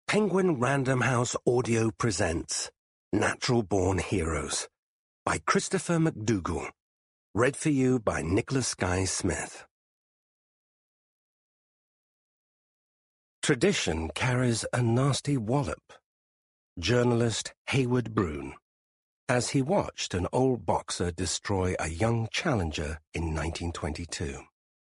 Penguin Random House Audio presents Natural Born Heroes by Christopher McDougall. Read for you by Nicholas Guy Smith. Tradition carries a nasty wallop. Journalist Hayward Broun, as he watched an old boxer destroy a young challenger in 1922.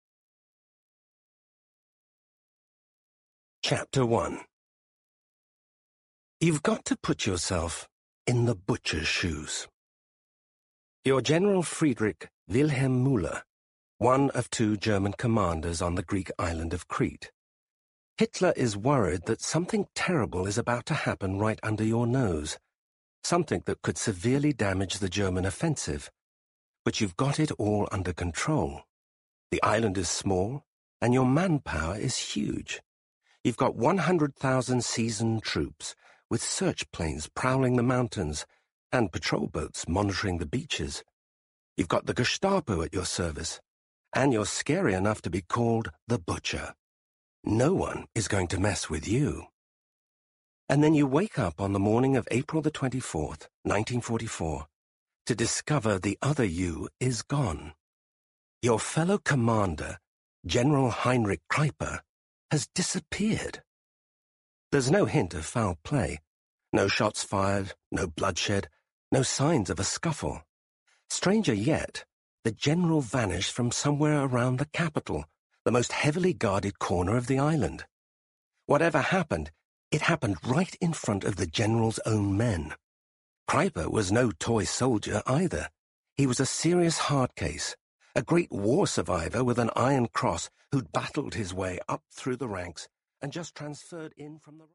Chapter 1. You've got to put yourself in the butcher's shoes. You're General Friedrich Wilhelm Müller, one of two German commanders on the Greek island of Crete. Hitler is worried that something terrible is about to happen right under your nose, something that could severely damage the German offensive. But you've got it all under control. The island is small, and your manpower is huge. You've got 100,000 seasoned troops, with search planes prowling the mountains and patrol boats monitoring the beaches. You've got the Gestapo at your service, and you're scary enough to be called the Butcher. No one is going to mess with you. And then you wake up on the morning of April the 24th, 1944, to discover the other you is gone. Your fellow commander, General Heinrich Kreiper, has disappeared. There's no hint of foul play, no shots fired, no bloodshed, no signs of a scuffle. Stranger yet, the general vanished from somewhere around the capital, the most heavily guarded corner of the island. Whatever happened, it happened right in front of the general's own men. Kreiper was no toy soldier either. He was a serious hard case, a great war survivor with an Iron Cross who'd battled his way up through the ranks and just transferred in from the